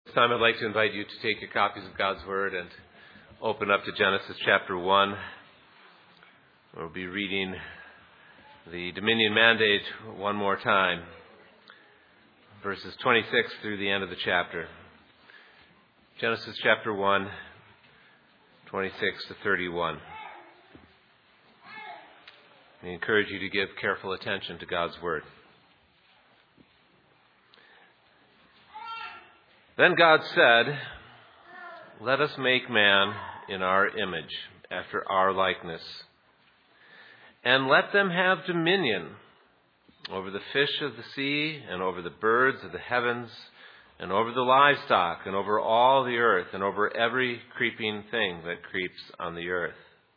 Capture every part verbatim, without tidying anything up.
This time I'd like to invite you to take your copies of God's Word and open up to Genesis chapter one. We'll be reading the Dominion Mandate one more time, verses twenty-six through the end of the chapter. Genesis chapter one, twenty-six to thirty-one. We encourage you to give careful attention to God's Word. Then God said, "Let us make man in our image, after our likeness, and let them have dominion over the fish of the sea, and over the birds of the heavens, and over the livestock, and over all the earth, and over every creeping thing that creeps on the earth."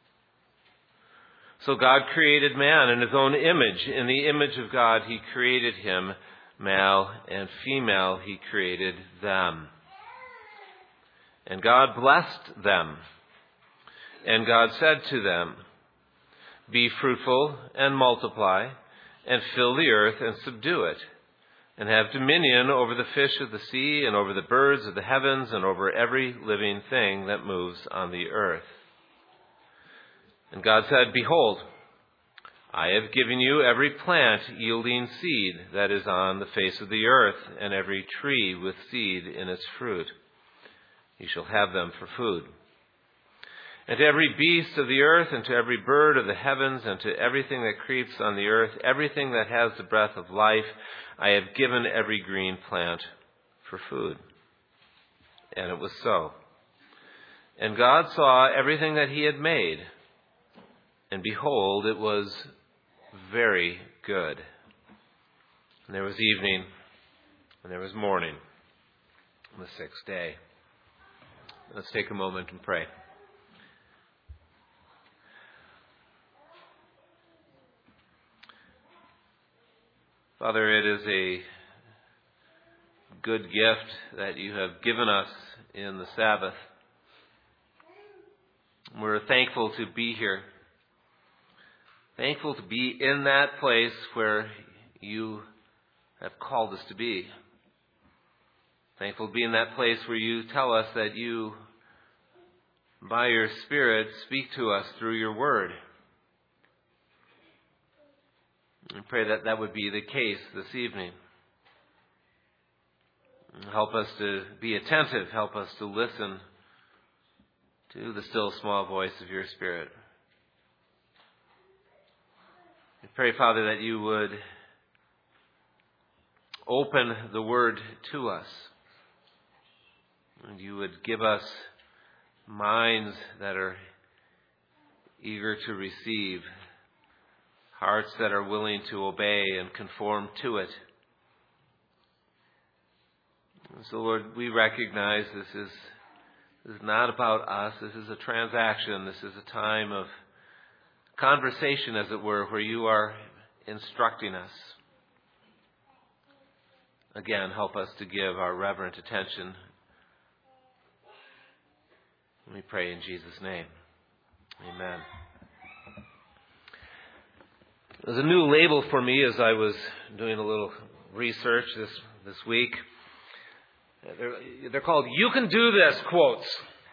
So God created man in his own image. In the image of God he created him. Male and female he created them. And God blessed them. And God said to them, "Be fruitful and multiply, and fill the earth and subdue it, and have dominion over the fish of the sea, and over the birds of the heavens, and over every living thing that moves on the earth." And God said, "Behold, I have given you every plant yielding seed that is on the face of the earth, and every tree with seed in its fruit. You shall have them for food. And to every beast of the earth, and to every bird of the heavens, and to everything that creeps on the earth, everything that has the breath of life, I have given every green plant for food." And it was so. And God saw everything that he had made, and behold, it was very good. And there was evening, and there was morning, on the sixth day. Let's take a moment and pray. Father, it is a good gift that you have given us in the Sabbath. We're thankful to be here. Thankful to be in that place where you have called us to be. Thankful to be in that place where you tell us that you, by your Spirit, speak to us through your Word. I pray that that would be the case this evening. Help us to be attentive. Help us to listen to the still small voice of your Spirit. I pray, Father, that you would open the Word to us. And you would give us minds that are eager to receive, hearts that are willing to obey and conform to it. And so, Lord, we recognize this is, this is not about us. This is a transaction. This is a time of conversation, as it were, where you are instructing us. Again, help us to give our reverent attention. We pray in Jesus' name. Amen. There's a new label for me as I was doing a little research this, this week. They're, they're called "You Can Do This" quotes.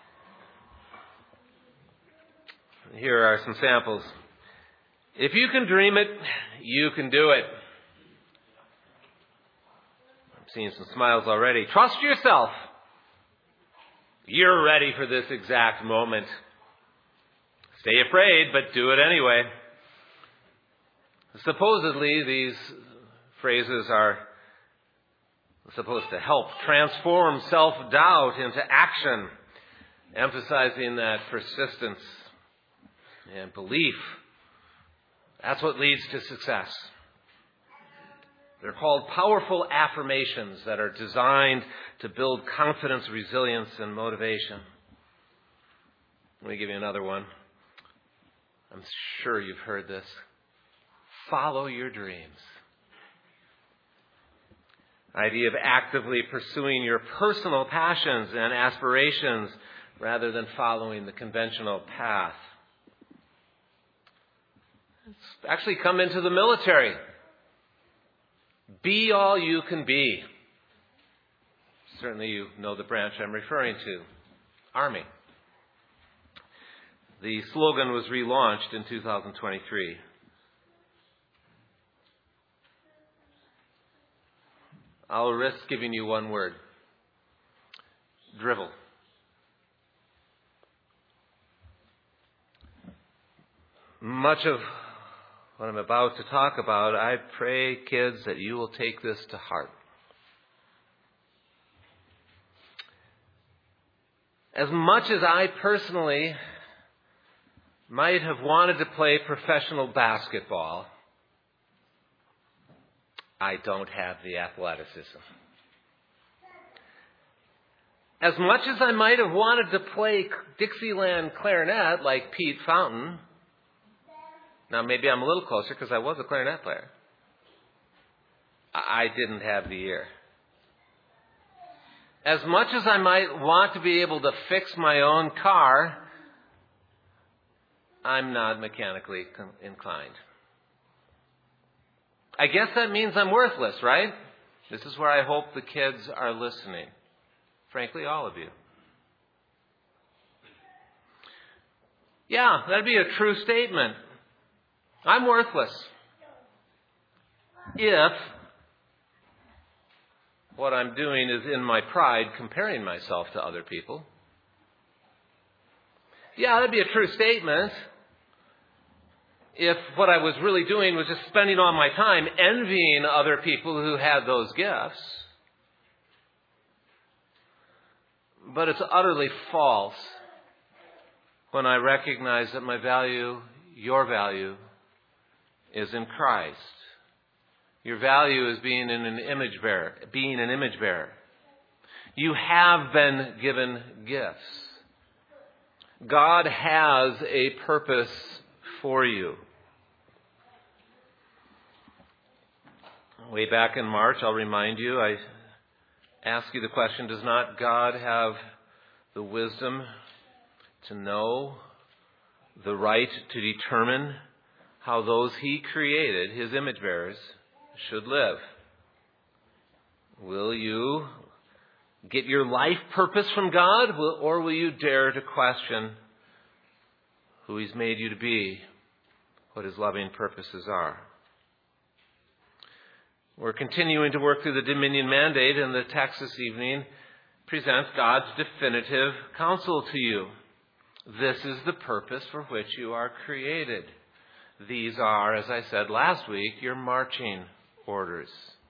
Here are some samples. "If you can dream it, you can do it." I'm seeing some smiles already. "Trust yourself. You're ready for this exact moment. Stay afraid, but do it anyway." Supposedly, these phrases are supposed to help transform self-doubt into action, emphasizing that persistence and belief, that's what leads to success. They're called powerful affirmations that are designed to build confidence, resilience, and motivation. Let me give you another one. I'm sure you've heard this. Follow your dreams. Idea of actively pursuing your personal passions and aspirations rather than following the conventional path. It's actually come into the military. Be all you can be. Certainly you know the branch I'm referring to, Army. The slogan was relaunched in two thousand twenty-three. I'll risk giving you one word. Drivel. Much of what I'm about to talk about, I pray, kids, that you will take this to heart. As much as I personally might have wanted to play professional basketball, I don't have the athleticism. As much as I might have wanted to play Dixieland clarinet like Pete Fountain, now maybe I'm a little closer because I was a clarinet player, I didn't have the ear. As much as I might want to be able to fix my own car, I'm not mechanically inclined. I guess that means I'm worthless, right? This is where I hope the kids are listening. Frankly, all of you. Yeah, that'd be a true statement. I'm worthless. If what I'm doing is in my pride comparing myself to other people. Yeah, that'd be a true statement. If what I was really doing was just spending all my time envying other people who had those gifts. But it's utterly false when I recognize that my value, your value, is in Christ. Your value is being an image bearer, being an image bearer. You have been given gifts. God has a purpose for you. Way back in March, I'll remind you, I asked you the question, does not God have the wisdom to know, the right to determine how those He created, His image bearers, should live? Will you get your life purpose from God, or will you dare to question who He's made you to be, what His loving purposes are? We're continuing to work through the Dominion Mandate, and the text this evening presents God's definitive counsel to you. This is the purpose for which you are created. These are, as I said last week, your marching orders.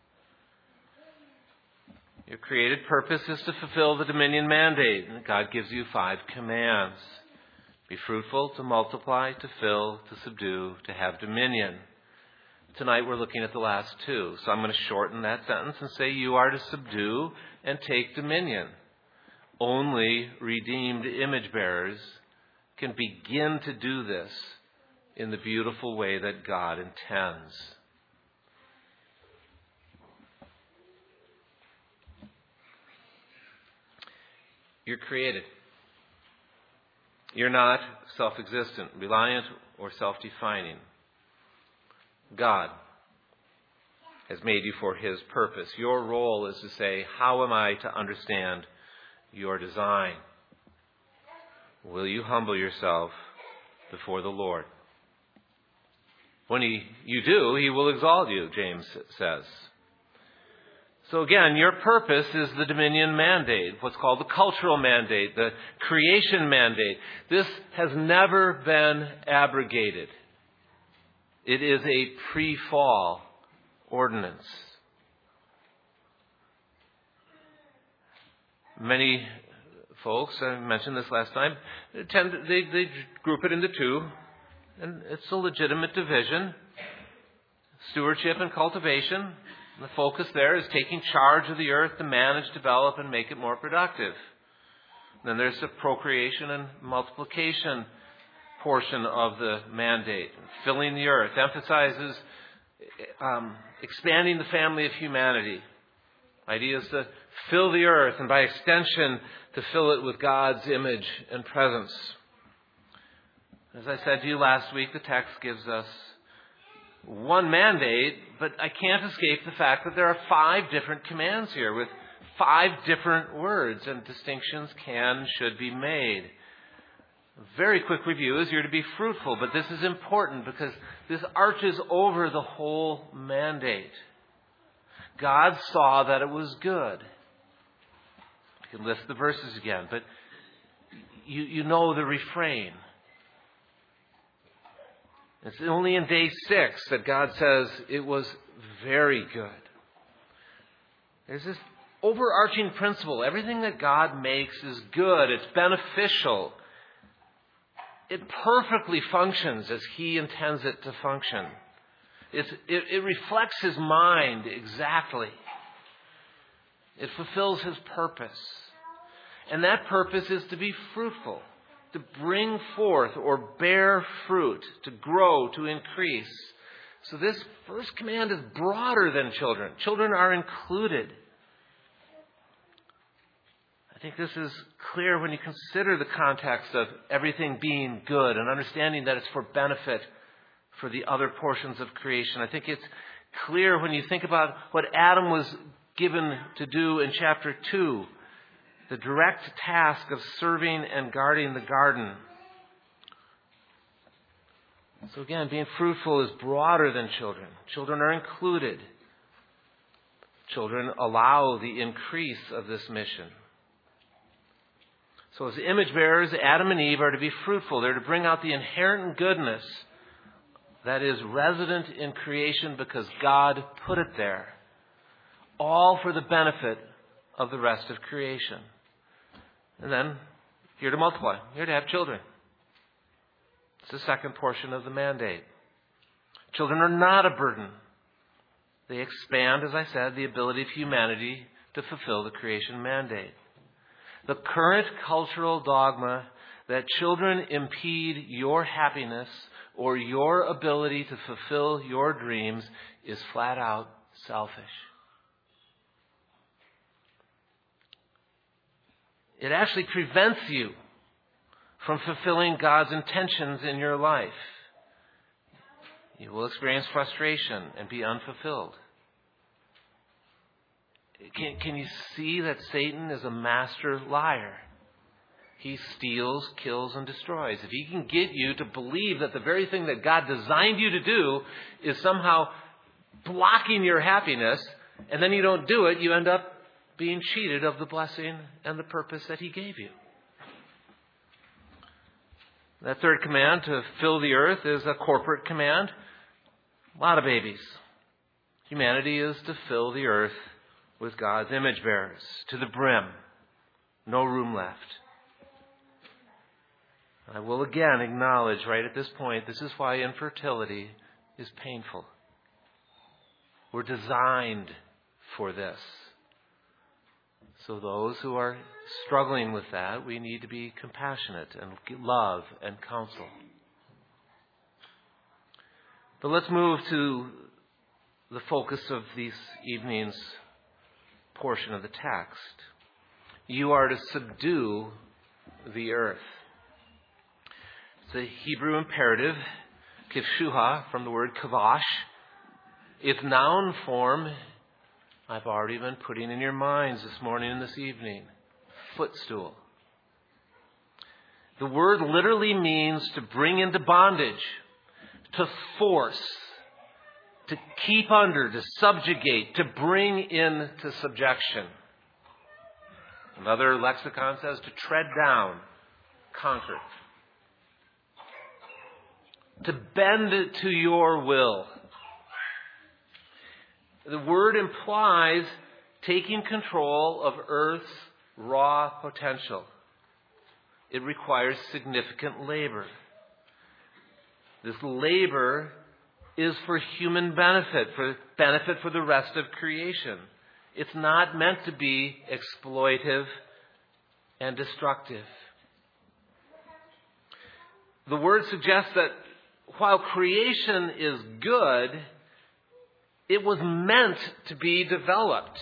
Your created purpose is to fulfill the Dominion Mandate, and God gives you five commands. Be fruitful, to multiply, to fill, to subdue, to have dominion. Tonight we're looking at the last two. So I'm going to shorten that sentence and say you are to subdue and take dominion. Only redeemed image bearers can begin to do this in the beautiful way that God intends. You're created. You're not self-existent, reliant, or self-defining. God has made you for His purpose. Your role is to say, how am I to understand your design? Will you humble yourself before the Lord? When he, you do, He will exalt you, James says. So again, your purpose is the Dominion Mandate, what's called the cultural mandate, the creation mandate. This has never been abrogated. It is a pre-fall ordinance. Many folks, I mentioned this last time, tend to, they, they group it into two, and it's a legitimate division. Stewardship and cultivation. The focus there is taking charge of the earth to manage, develop, and make it more productive. Then there's the procreation and multiplication portion of the mandate. Filling the earth emphasizes um, expanding the family of humanity. Idea is to fill the earth and by extension to fill it with God's image and presence. As I said to you last week, the text gives us one mandate, but I can't escape the fact that there are five different commands here with five different words, and distinctions can, should be made. A very quick review is you're to be fruitful, but this is important because this arches over the whole mandate. God saw that it was good. You can list the verses again, but you, you know the refrain. It's only in day six that God says it was very good. There's this overarching principle. Everything that God makes is good. It's beneficial. It perfectly functions as He intends it to function. It's, it, it reflects His mind exactly. It fulfills His purpose. And that purpose is to be fruitful, to bring forth or bear fruit, to grow, to increase. So this first command is broader than children. Children are included. I think this is clear when you consider the context of everything being good and understanding that it's for benefit for the other portions of creation. I think it's clear when you think about what Adam was given to do in chapter two, the direct task of serving and guarding the garden. So again, being fruitful is broader than children. Children are included. Children allow the increase of this mission. So as image bearers, Adam and Eve are to be fruitful. They're to bring out the inherent goodness that is resident in creation because God put it there. All for the benefit of the rest of creation. And then, you're to multiply. You're to have children. It's the second portion of the mandate. Children are not a burden. They expand, as I said, the ability of humanity to fulfill the creation mandate. The current cultural dogma that children impede your happiness or your ability to fulfill your dreams is flat out selfish. It actually prevents you from fulfilling God's intentions in your life. You will experience frustration and be unfulfilled. Can, can you see that Satan is a master liar? He steals, kills, and destroys. If he can get you to believe that the very thing that God designed you to do is somehow blocking your happiness, and then you don't do it, you end up being cheated of the blessing and the purpose that He gave you. That third command, to fill the earth, is a corporate command. A lot of babies. Humanity is to fill the earth with God's image bearers to the brim. No room left. I will again acknowledge right at this point, this is why infertility is painful. We're designed for this. So those who are struggling with that, we need to be compassionate and love and counsel. But let's move to the focus of this evening's portion of the text. You are to subdue the earth. It's a Hebrew imperative, kivshuha, from the word kavash. Its noun form, I've already been putting in your minds this morning and this evening. Footstool. The word literally means to bring into bondage, to force, to keep under, to subjugate, to bring into subjection. Another lexicon says to tread down, conquer. To bend to your will. The word implies taking control of Earth's raw potential. It requires significant labor. This labor is for human benefit, for benefit for the rest of creation. It's not meant to be exploitive and destructive. The word suggests that while creation is good, it was meant to be developed.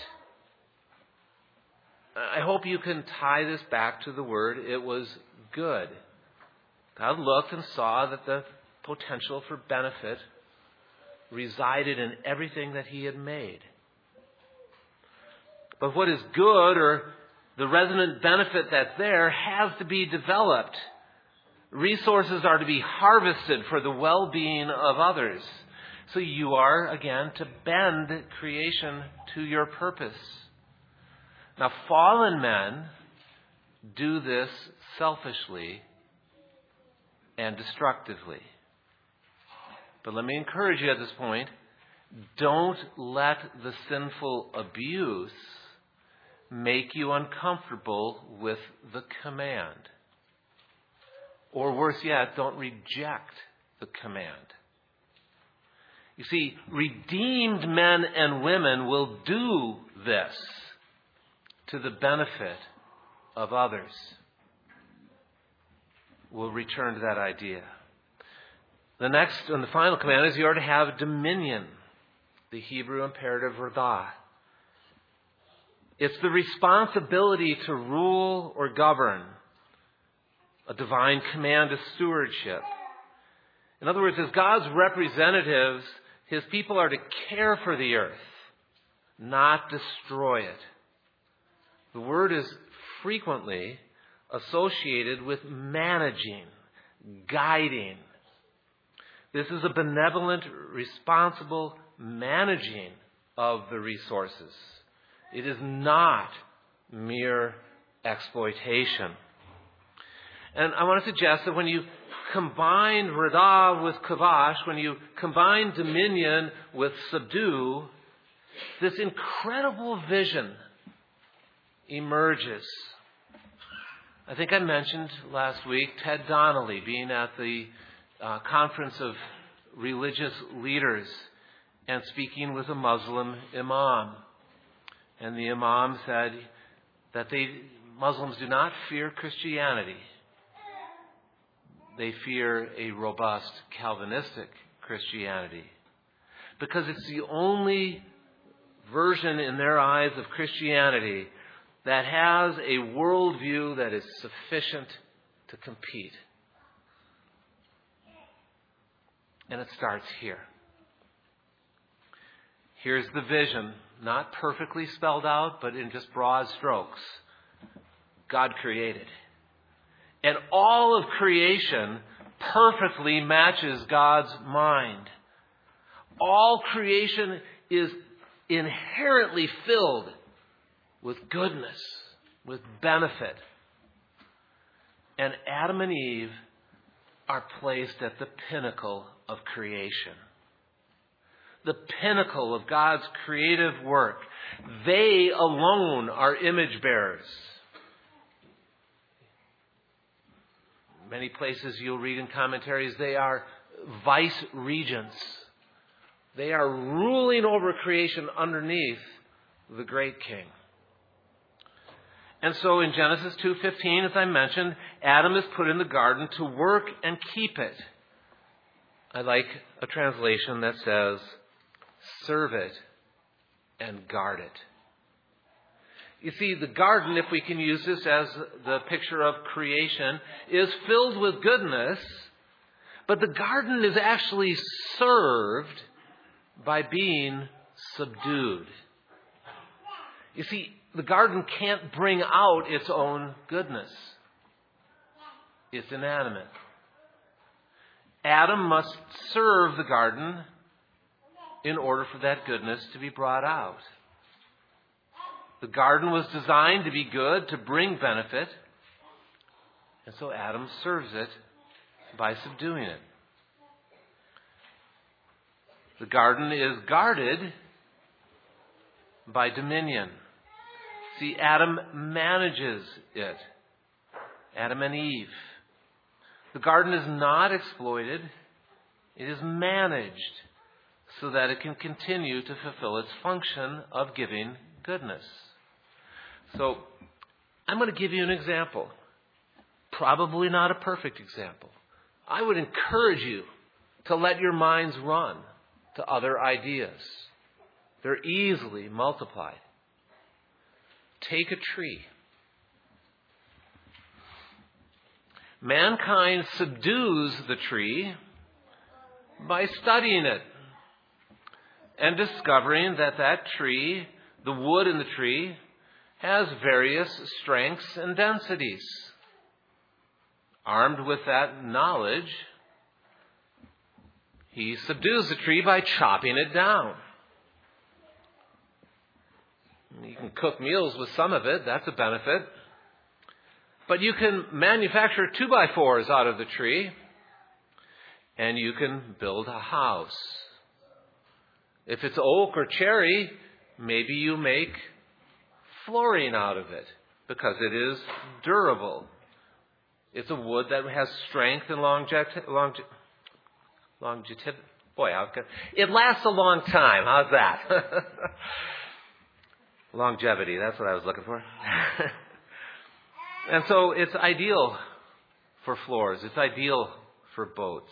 I hope you can tie this back to the word, it was good. God looked and saw that the potential for benefit resided in everything that He had made. But what is good, or the resonant benefit that's there, has to be developed. Resources are to be harvested for the well-being of others. So you are, again, to bend creation to your purpose. Now, fallen men do this selfishly and destructively. But let me encourage you at this point, don't let the sinful abuse make you uncomfortable with the command. Or worse yet, don't reject the command. You see, redeemed men and women will do this to the benefit of others. We'll return to that idea. The next and the final command is you are to have dominion. The Hebrew imperative radah. It's the responsibility to rule or govern. A divine command of stewardship. In other words, as God's representatives, His people are to care for the earth, not destroy it. The word is frequently associated with managing, guiding. This is a benevolent, responsible managing of the resources. It is not mere exploitation. And I want to suggest that when you combine radah with kavash, when you combine dominion with subdue, this incredible vision emerges. I think I mentioned last week Ted Donnelly being at the uh, conference of religious leaders and speaking with a Muslim imam. And the imam said that they Muslims do not fear Christianity. They fear a robust Calvinistic Christianity. Because it's the only version in their eyes of Christianity that has a worldview that is sufficient to compete. And it starts here. Here's the vision, not perfectly spelled out, but in just broad strokes. God created. And all of creation perfectly matches God's mind. All creation is inherently filled with goodness, with benefit. And Adam and Eve are placed at the pinnacle of creation. The pinnacle of God's creative work. They alone are image bearers. Many places you'll read in commentaries, they are vice regents. They are ruling over creation underneath the great king. And so in Genesis two fifteen, as I mentioned, Adam is put in the garden to work and keep it. I like a translation that says, serve it and guard it. You see, the garden, if we can use this as the picture of creation, is filled with goodness, but the garden is actually served by being subdued. You see, the garden can't bring out its own goodness. It's inanimate. Adam must serve the garden in order for that goodness to be brought out. The garden was designed to be good, to bring benefit. And so Adam serves it by subduing it. The garden is guarded by dominion. See, Adam manages it. Adam and Eve. The garden is not exploited. It is managed so that it can continue to fulfill its function of giving goodness. So, I'm going to give you an example. Probably not a perfect example. I would encourage you to let your minds run to other ideas. They're easily multiplied. Take a tree. Mankind subdues the tree by studying it and discovering that that tree, the wood in the tree, has various strengths and densities. Armed with that knowledge, he subdues the tree by chopping it down. You can cook meals with some of it. That's a benefit. But you can manufacture two-by-fours out of the tree, and you can build a house. If it's oak or cherry, maybe you make flooring out of it because it is durable. It's a wood that has strength and longevity. Longe- longevity. Boy, I've got, it lasts a long time. How's that? Longevity, that's what I was looking for. And so it's ideal for floors. It's ideal for boats.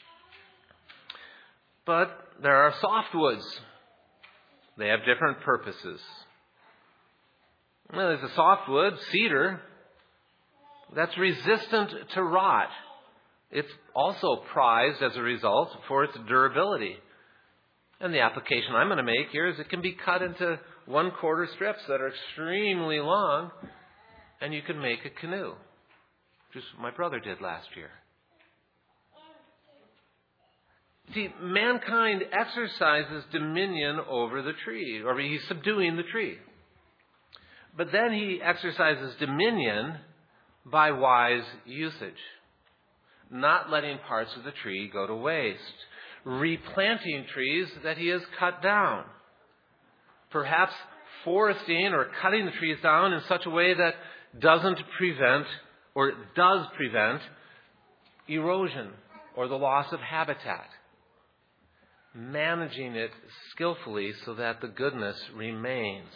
But there are softwoods. They have different purposes. Well, there's a softwood, cedar, that's resistant to rot. It's also prized as a result for its durability. And the application I'm going to make here is it can be cut into one-quarter strips that are extremely long, and you can make a canoe, which is what my brother did last year. See, mankind exercises dominion over the tree, or he's subduing the tree. But then he exercises dominion by wise usage, not letting parts of the tree go to waste, replanting trees that he has cut down, perhaps foresting or cutting the trees down in such a way that doesn't prevent or does prevent erosion or the loss of habitat, managing it skillfully so that the goodness remains.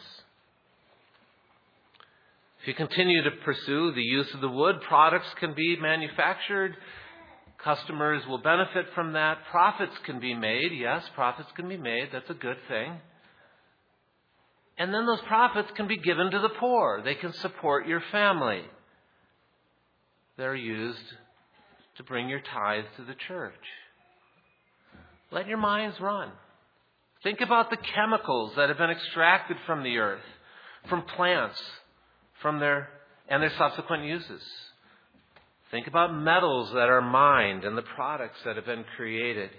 If you continue to pursue the use of the wood, products can be manufactured. Customers will benefit from that. Profits can be made. Yes, profits can be made. That's a good thing. And then those profits can be given to the poor. They can support your family. They're used to bring your tithes to the church. Let your minds run. Think about the chemicals that have been extracted from the earth, from plants, from their and their subsequent uses. Think about metals that are mined and the products that have been created.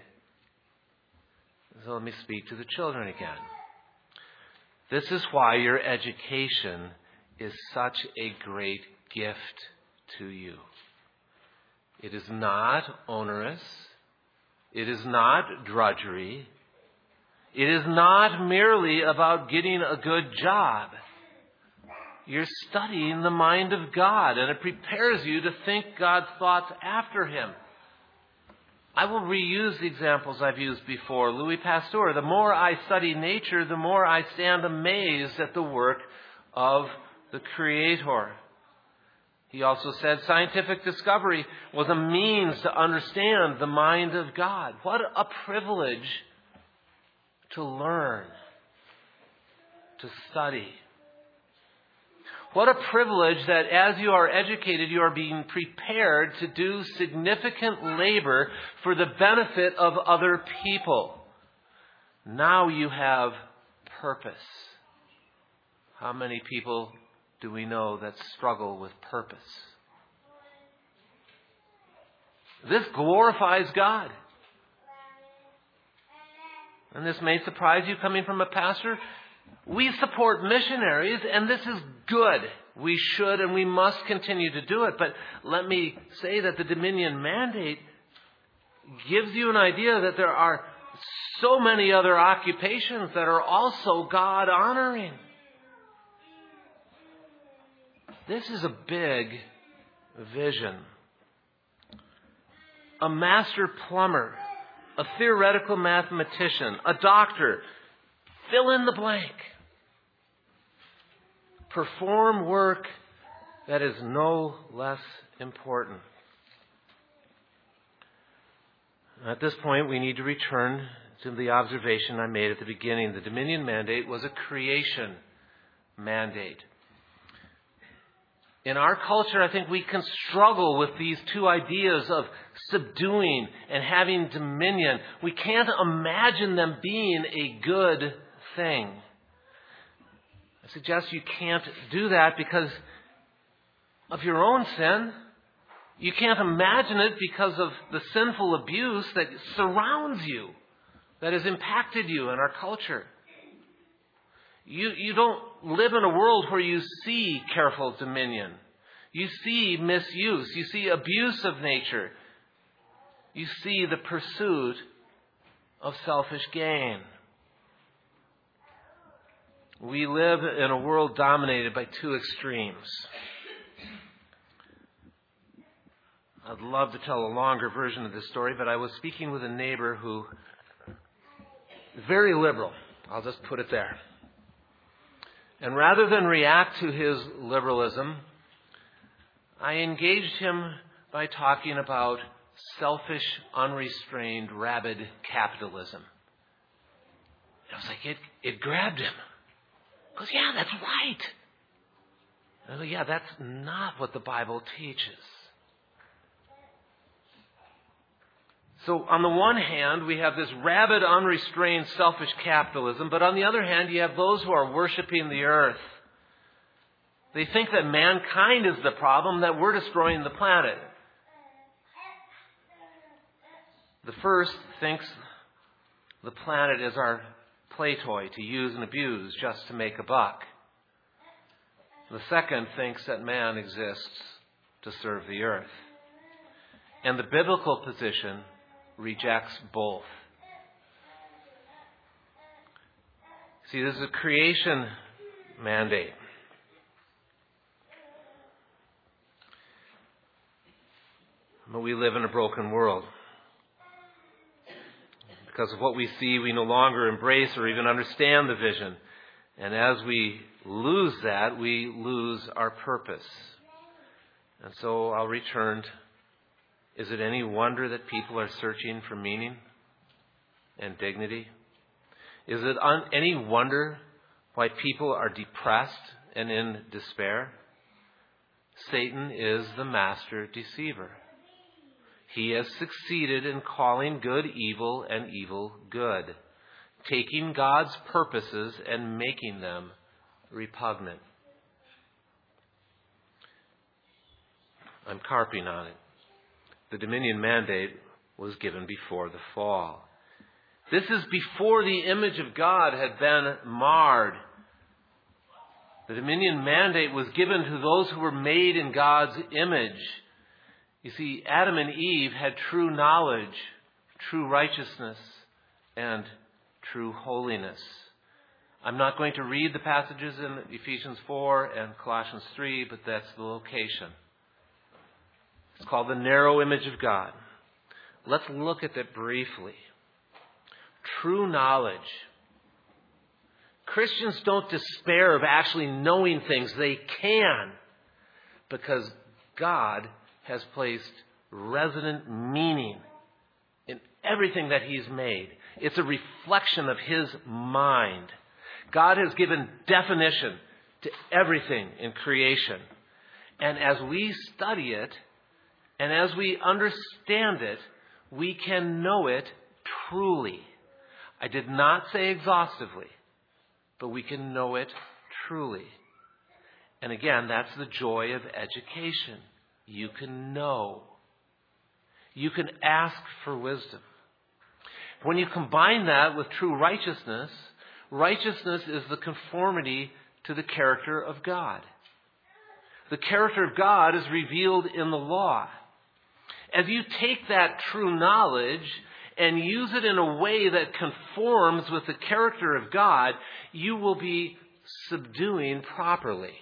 So let me speak to the children again. This is why your education is such a great gift to you. It is not onerous. It is not drudgery. It is not merely about getting a good job. You're studying the mind of God, and it prepares you to think God's thoughts after Him. I will reuse the examples I've used before. Louis Pasteur, the more I study nature, the more I stand amazed at the work of the Creator. He also said scientific discovery was a means to understand the mind of God. What a privilege to learn, to study. What a privilege that as you are educated, you are being prepared to do significant labor for the benefit of other people. Now you have purpose. How many people do we know that struggle with purpose? This glorifies God. And this may surprise you coming from a pastor. We support missionaries, and this is good. We should and we must continue to do it. But let me say that the Dominion Mandate gives you an idea that there are so many other occupations that are also God-honoring. This is a big vision. A master plumber, a theoretical mathematician, a doctor, fill in the blank. Perform work that is no less important. At this point, we need to return to the observation I made at the beginning. The Dominion Mandate was a creation mandate. In our culture, I think we can struggle with these two ideas of subduing and having dominion. We can't imagine them being a good thing. I've suggest you can't do that because of your own sin. You can't imagine it because of the sinful abuse that surrounds you, that has impacted you in our culture. You, you don't live in a world where you see careful dominion. You see misuse. You see abuse of nature. You see the pursuit of selfish gain. We live in a world dominated by two extremes. I'd love to tell a longer version of this story, but I was speaking with a neighbor who is very liberal. I'll just put it there. And rather than react to his liberalism, I engaged him by talking about selfish, unrestrained, rabid capitalism. I was like, it, it grabbed him. He goes, yeah, that's right. I go, yeah, that's not what the Bible teaches. So on the one hand, we have this rabid, unrestrained, selfish capitalism, but on the other hand, you have those who are worshiping the earth. They think that mankind is the problem, that we're destroying the planet. The first thinks the planet is our play toy to use and abuse just to make a buck. The second thinks that man exists to serve the earth. And the biblical position rejects both. See, this is a creation mandate. But we live in a broken world. Because of what we see, we no longer embrace or even understand the vision. And as we lose that, we lose our purpose. And so I'll return. Is it any wonder that people are searching for meaning and dignity? Is it un- any wonder why people are depressed and in despair? Satan is the master deceiver. He has succeeded in calling good evil and evil good, taking God's purposes and making them repugnant. I'm carping on it. The dominion mandate was given before the fall. This is before the image of God had been marred. The dominion mandate was given to those who were made in God's image. You see, Adam and Eve had true knowledge, true righteousness, and true holiness. I'm not going to read the passages in Ephesians four and Colossians three, but that's the location. It's called the narrow image of God. Let's look at that briefly. True knowledge. Christians don't despair of actually knowing things. They can, because God has placed resident meaning in everything that He's made. It's a reflection of His mind. God has given definition to everything in creation. And as we study it, and as we understand it, we can know it truly. I did not say exhaustively, but we can know it truly. And again, that's the joy of education. You can know. You can ask for wisdom. When you combine that with true righteousness, righteousness is the conformity to the character of God. The character of God is revealed in the law. As you take that true knowledge and use it in a way that conforms with the character of God, you will be subduing properly.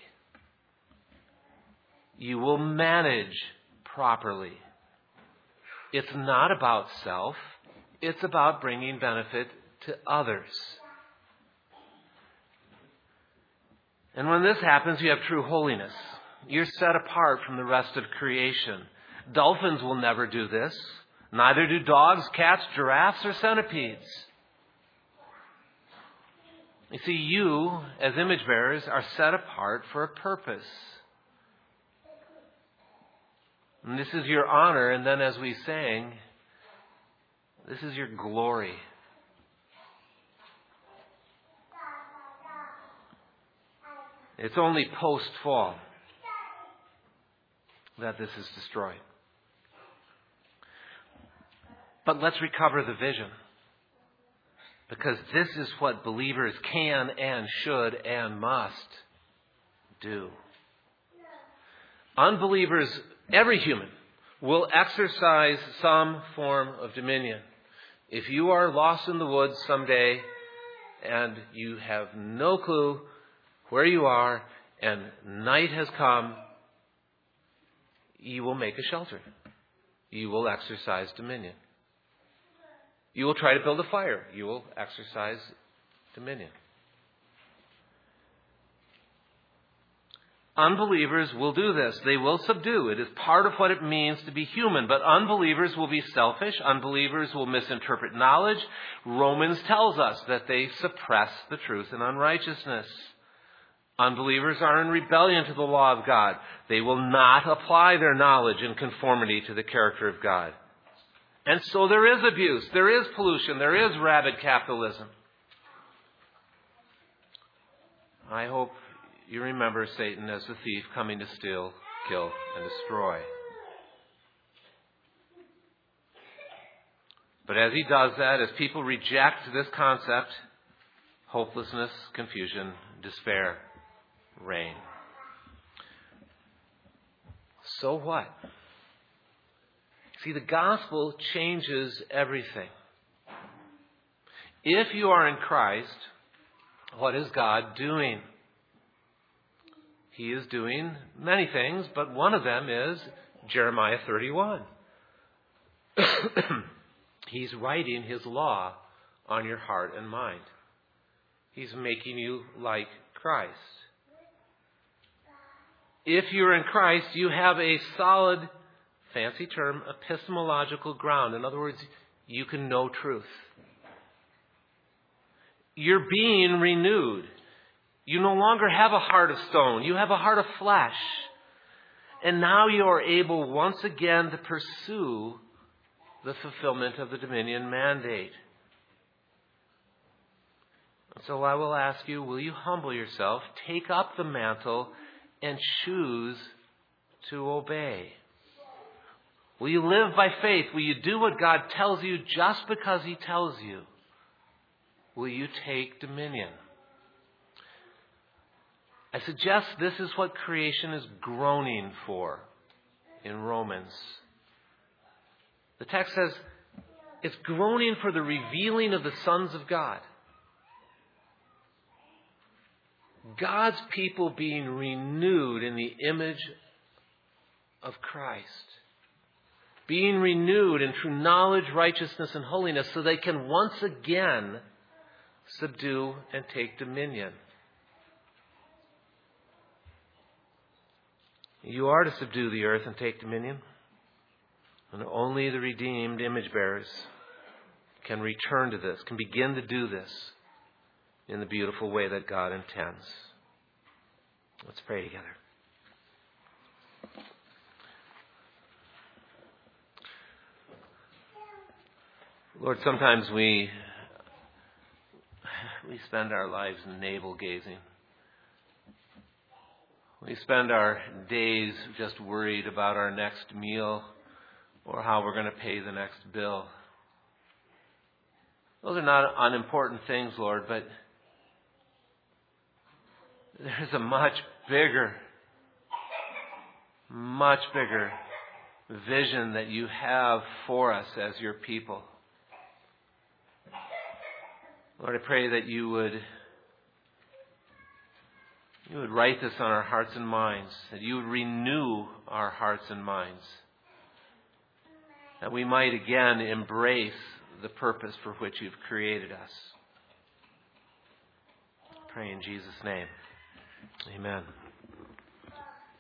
You will manage properly. It's not about self. It's about bringing benefit to others. And when this happens, you have true holiness. You're set apart from the rest of creation. Dolphins will never do this. Neither do dogs, cats, giraffes, or centipedes. You see, you, as image bearers, are set apart for a purpose. And this is your honor, and then as we sang, this is your glory. It's only post-fall that this is destroyed. But let's recover the vision. Because this is what believers can and should and must do. Unbelievers, every human, will exercise some form of dominion. If you are lost in the woods someday and you have no clue where you are and night has come, you will make a shelter. You will exercise dominion. You will try to build a fire. You will exercise dominion. Unbelievers will do this. They will subdue. It is part of what it means to be human. But unbelievers will be selfish. Unbelievers will misinterpret knowledge. Romans tells us that they suppress the truth in unrighteousness. Unbelievers are in rebellion to the law of God. They will not apply their knowledge in conformity to the character of God. And so there is abuse, there is pollution, there is rabid capitalism. I hope you remember Satan as the thief coming to steal, kill, and destroy. But as he does that, as people reject this concept, hopelessness, confusion, despair reign. So what? See, the gospel changes everything. If you are in Christ, what is God doing? He is doing many things, but one of them is Jeremiah thirty-one. He's writing His law on your heart and mind. He's making you like Christ. If you're in Christ, you have a solid, fancy term, epistemological ground. In other words, you can know truth. You're being renewed. You no longer have a heart of stone. You have a heart of flesh. And now you are able once again to pursue the fulfillment of the dominion mandate. So I will ask you, will you humble yourself, take up the mantle, and choose to obey? Will you live by faith? Will you do what God tells you just because He tells you? Will you take dominion? I suggest this is what creation is groaning for in Romans. The text says it's groaning for the revealing of the sons of God. God's people being renewed in the image of Christ. Being renewed in true knowledge, righteousness, and holiness so they can once again subdue and take dominion. You are to subdue the earth and take dominion. And only the redeemed image bearers can return to this, can begin to do this in the beautiful way that God intends. Let's pray together. Lord, sometimes we we spend our lives navel gazing. We spend our days just worried about our next meal or how we're going to pay the next bill. Those are not unimportant things, Lord, but there's a much bigger, much bigger vision that you have for us as your people. Lord, I pray that you would you would write this on our hearts and minds, that you would renew our hearts and minds, that we might again embrace the purpose for which you've created us. I pray in Jesus' name. Amen.